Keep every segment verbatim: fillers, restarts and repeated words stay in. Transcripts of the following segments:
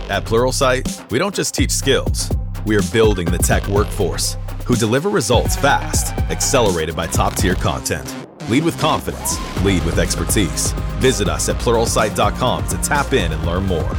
At Pluralsight, we don't just teach skills. We are building the tech workforce who deliver results fast, accelerated by top-tier content. Lead with confidence. Lead with expertise. Visit us at pluralsight dot com to tap in and learn more.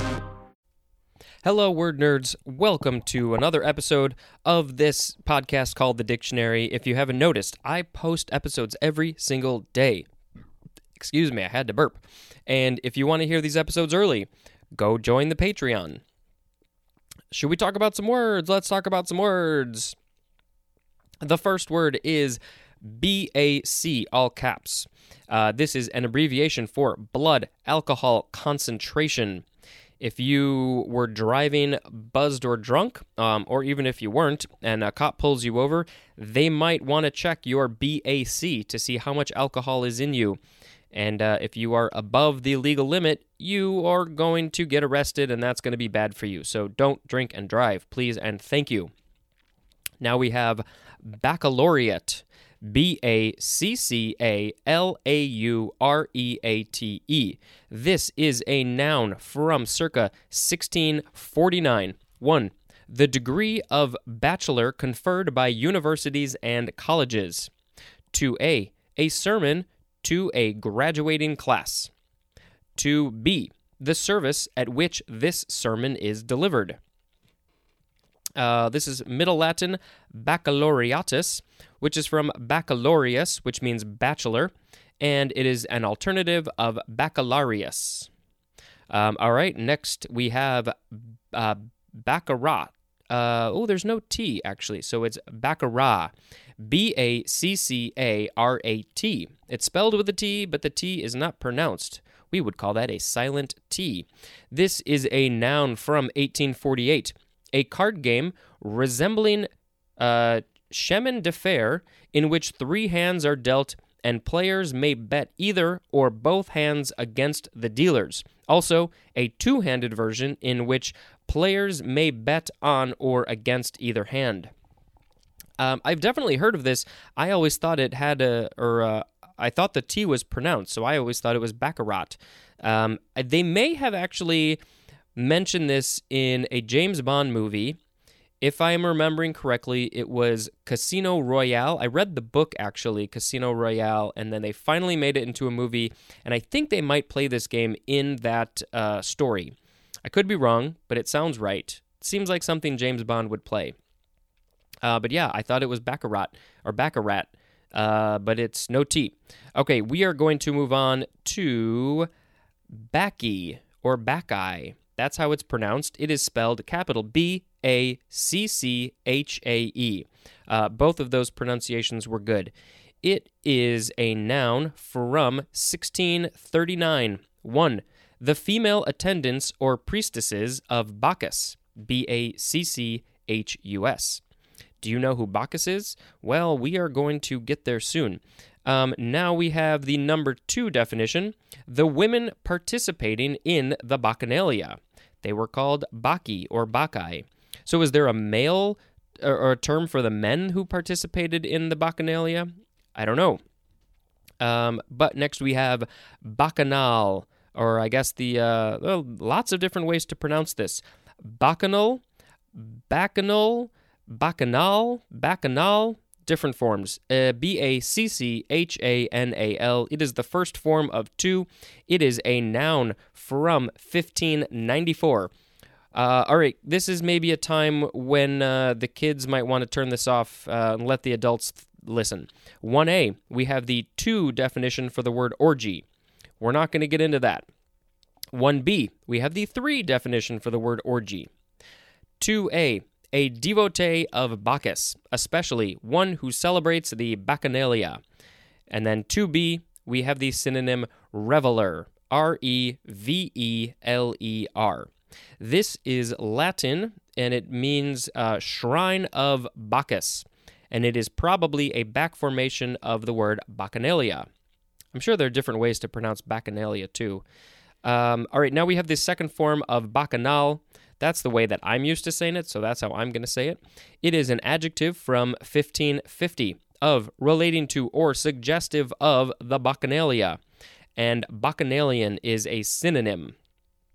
Hello, word nerds. Welcome to another episode of this podcast called The Dictionary. If you haven't noticed, I post episodes every single day. Excuse me, I had to burp. And if you want to hear these episodes early, go join the Patreon. Should we talk about some words? Let's talk about some words. The first word is B A C, all caps. Uh, this is an abbreviation for blood alcohol concentration. If you were driving buzzed or drunk, um, or even if you weren't, and a cop pulls you over, they might want to check your B A C to see how much alcohol is in you. And uh, if you are above the legal limit, you are going to get arrested, and that's going to be bad for you. So don't drink and drive, please, and thank you. Now we have baccalaureate. B A C C A L A U R E A T E. This is a noun from circa sixteen forty-nine. one. The degree of bachelor conferred by universities and colleges. two A. A sermon to a graduating class. two B. The service at which this sermon is delivered. Uh, this is Middle Latin baccalaureatus, which is from baccalaureus, which means bachelor, and it is an alternative of baccalaureus. Um, all right, next we have uh, baccarat. Uh, oh, there's no T, actually, so it's baccarat. B A C C A R A T. It's spelled with a T, but the T is not pronounced. We would call that a silent T. This is a noun from eighteen forty-eight. A card game resembling uh, chemin de fer, in which three hands are dealt and players may bet either or both hands against the dealers. Also, a two-handed version in which players may bet on or against either hand. Um, I've definitely heard of this. I always thought it had a, or uh, I thought the T was pronounced, so I always thought it was baccarat. Um, they may have actually mentioned this in a James Bond movie. If I am remembering correctly, it was Casino Royale. I read the book, actually, Casino Royale, and then they finally made it into a movie, and I think they might play this game in that uh, story. I could be wrong, but it sounds right. It seems like something James Bond would play. Uh, but yeah, I thought it was baccarat, or baccarat, uh, but it's no T. Okay, we are going to move on to Bacchae, or Bacchae. That's how it's pronounced. It is spelled capital B A C C H A E. Uh, both of those pronunciations were good. It is a noun from sixteen thirty-nine. one. The female attendants or priestesses of Bacchus. B A C C H U S. Do you know who Bacchus is? Well, we are going to get there soon. Um, now we have the number two definition, the women participating in the Bacchanalia. They were called Bacchae or Bacchae. So is there a male or, or a term for the men who participated in the Bacchanalia? I don't know. Um, but next we have Bacchanal, or I guess the, uh, well, lots of different ways to pronounce this. Bacchanal, Bacchanal, Bacchanal, Bacchanal, different forms. Uh, B A C C H A N A L. It is the first form of two. It is a noun from fifteen ninety-four. Uh, all right, this is maybe a time when uh, the kids might want to turn this off uh, and let the adults th- listen. one A, we have the two definition for the word orgy. We're not going to get into that. one B, we have the three definition for the word orgy. two A, a devotee of Bacchus, especially one who celebrates the Bacchanalia. And then two B, we have the synonym reveler, R E V E L E R. This is Latin, and it means uh, shrine of Bacchus, and it is probably a back formation of the word Bacchanalia. I'm sure there are different ways to pronounce Bacchanalia, too. Um, all right, now we have the second form of Bacchanal. That's the way that I'm used to saying it, so that's how I'm going to say it. It is an adjective from fifteen fifty of, relating to, or suggestive of the Bacchanalia, and Bacchanalian is a synonym.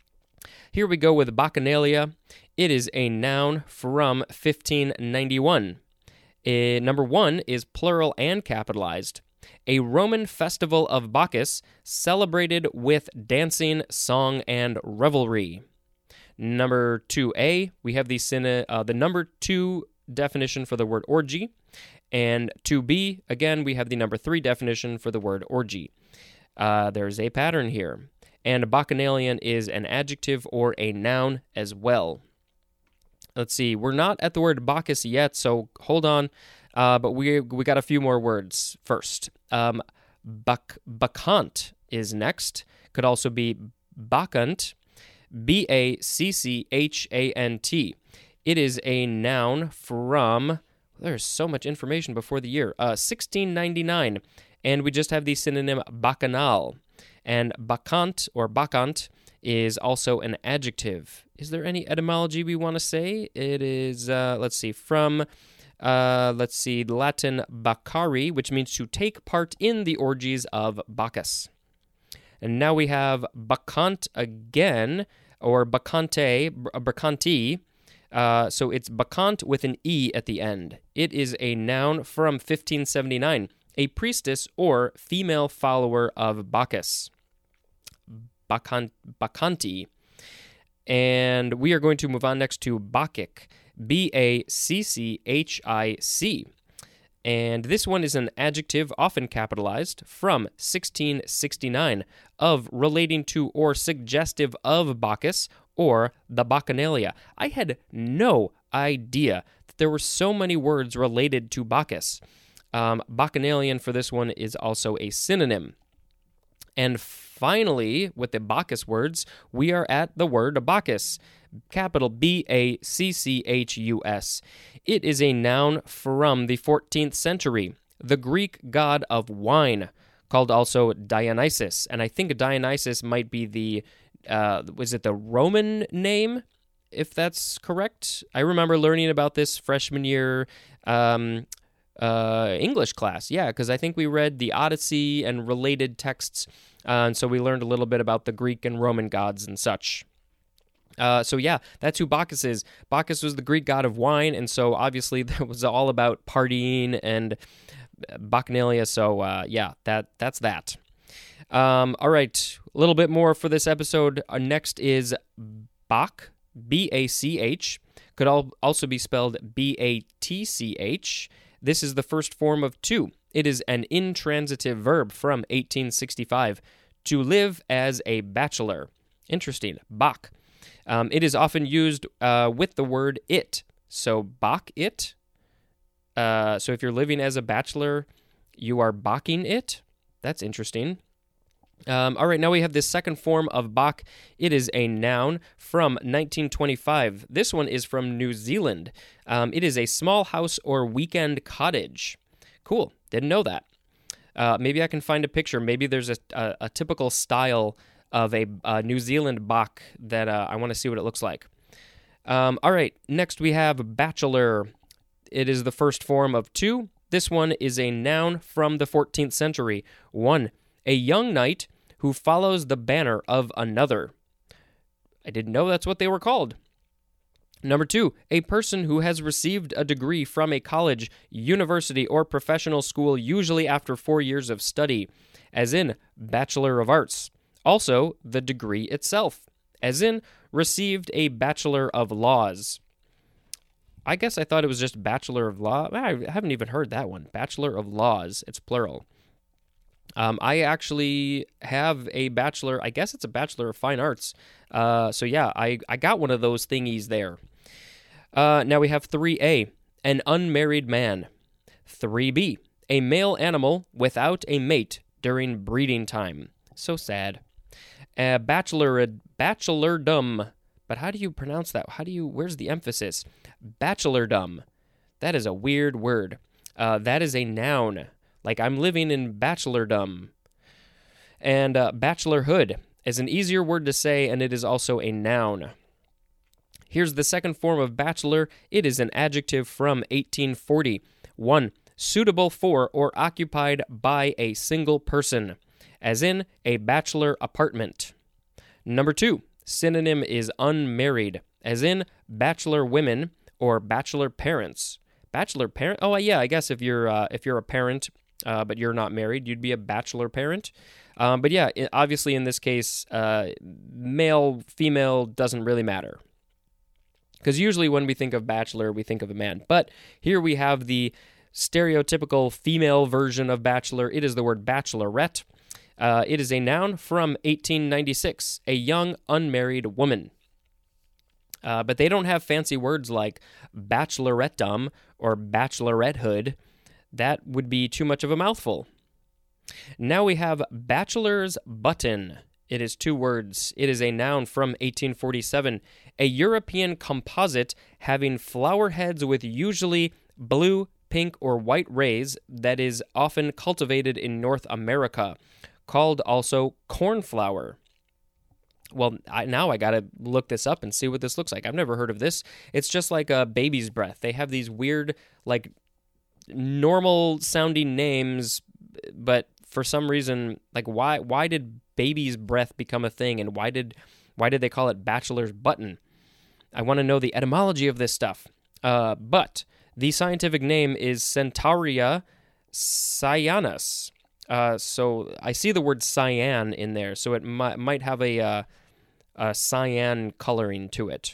Here we go with Bacchanalia. It is a noun from fifteen ninety-one. Uh, number one is plural and capitalized. A Roman festival of Bacchus celebrated with dancing, song, and revelry. Number two A, we have the, syn- uh, the number two definition for the word orgy. And two B, again, we have the number three definition for the word orgy. Uh, there's a pattern here. And bacchanalian is an adjective or a noun as well. Let's see, we're not at the word Bacchus yet, so hold on. Uh, but we we got a few more words first. Um, bac- bacchant is next. Could also be bacchant, B A C C H A N T. It is a noun from, there's so much information before the year, uh, sixteen ninety-nine. And we just have the synonym bacchanal. And bacchant or bacchant is also an adjective. Is there any etymology we want to say? It is, uh, let's see, from... Uh, let's see, Latin baccari, which means to take part in the orgies of Bacchus. And now we have bacchant again, or bacchante, bacchante. Uh, so it's bacchant with an E at the end. It is a noun from fifteen seventy-nine, a priestess or female follower of Bacchus. Bacchant, bacchante. And we are going to move on next to Bacchic. B A C C H I C. And this one is an adjective, often capitalized, from sixteen sixty-nine, of relating to or suggestive of Bacchus or the Bacchanalia. I had no idea that there were so many words related to Bacchus. Um, Bacchanalian for this one is also a synonym. And finally, with the Bacchus words, we are at the word Bacchus. Capital B A C C H U S. It is a noun from the fourteenth century, the Greek god of wine, called also Dionysus. And I think Dionysus might be the, uh, was it the Roman name, if that's correct? I remember learning about this freshman year um, uh, English class. Yeah, because I think we read the Odyssey and related texts, uh, and so we learned a little bit about the Greek and Roman gods and such. Uh, so yeah, that's who Bacchus is. Bacchus was the Greek god of wine, and so obviously that was all about partying and bacchanalia. So uh, yeah, that that's that. Um, all right, a little bit more for this episode. Uh, next is Bach, B A C H. Could al- also be spelled B A T C H. This is the first form of two. It is an intransitive verb from eighteen sixty-five. To live as a bachelor. Interesting. Bach. Um, it is often used uh, with the word it. So, bach it. Uh, so, if you're living as a bachelor, you are baching it. That's interesting. Um, all right, now we have this second form of bach. It is a noun from nineteen twenty-five. This one is from New Zealand. Um, it is a small house or weekend cottage. Cool. Didn't know that. Uh, maybe I can find a picture. Maybe there's a, a, a typical style of a, a New Zealand bach that uh, I want to see what it looks like. Um, all right, next we have bachelor. It is the first form of two. This one is a noun from the fourteenth century. One, a young knight who follows the banner of another. I didn't know that's what they were called. Number two, a person who has received a degree from a college, university, or professional school, usually after four years of study, as in Bachelor of Arts. Also, the degree itself, as in received a Bachelor of Laws. I guess I thought it was just Bachelor of Law. I haven't even heard that one. Bachelor of Laws. It's plural. Um, I actually have a bachelor. I guess it's a Bachelor of Fine Arts. Uh, so yeah, I, I got one of those thingies there. Uh, now we have three A, an unmarried man. three B, a male animal without a mate during breeding time. So sad. Uh, bachelor, bachelordom. But how do you pronounce that? How do you, where's the emphasis? Bachelordom. That is a weird word. Uh, that is a noun. Like, I'm living in bachelordom. And uh, bachelorhood is an easier word to say, and it is also a noun. Here's the second form of bachelor. It is an adjective from eighteen forty. One, suitable for or occupied by a single person, as in a bachelor apartment. Number two, synonym is unmarried, as in bachelor women or bachelor parents. Bachelor parent? Oh, yeah, I guess if you're uh, if you're a parent, uh, but you're not married, you'd be a bachelor parent. Um, but yeah, it, obviously in this case, uh, male, female doesn't really matter. Because usually when we think of bachelor, we think of a man. But here we have the stereotypical female version of bachelor. It is the word bachelorette. Uh, it is a noun from eighteen ninety-six, a young unmarried woman. Uh, but they don't have fancy words like bachelorettedom or bachelorettehood. That would be too much of a mouthful. Now we have bachelor's button. It is two words. It is a noun from eighteen forty-seven, a European composite having flower heads with usually blue, pink, or white rays that is often cultivated in North America, called also cornflower. Well, I, now I got to look this up and see what this looks like. I've never heard of this. It's just like a baby's breath. They have these weird, like, normal-sounding names, but for some reason, like, why why did baby's breath become a thing, and why did why did they call it bachelor's button? I want to know the etymology of this stuff. Uh, but the scientific name is Centaurea cyanus. Uh, so I see the word cyan in there, so it mi- might have a, uh, a cyan coloring to it.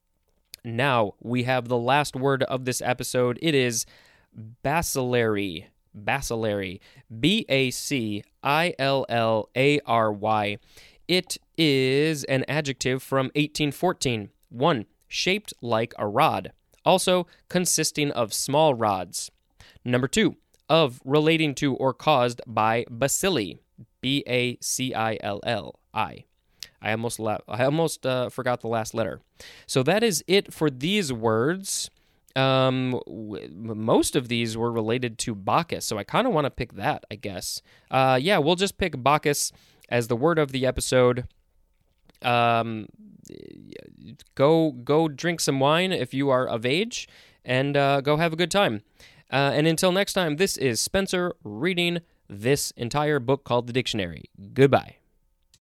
Now we have the last word of this episode. It is bacillary. Bacillary. B A C I L L A R Y. It is an adjective from eighteen fourteen. One, shaped like a rod. Also, consisting of small rods. Number two, of, relating to, or caused by bacilli. B A C I L L I. I almost la- I almost uh, forgot the last letter. So that is it for these words. Um, w- most of these were related to Bacchus, so I kind of want to pick that, I guess. Uh, yeah, we'll just pick Bacchus as the word of the episode. Um, go go drink some wine if you are of age, and uh, go have a good time. Uh, and until next time, this is Spencer reading this entire book called The Dictionary. Goodbye.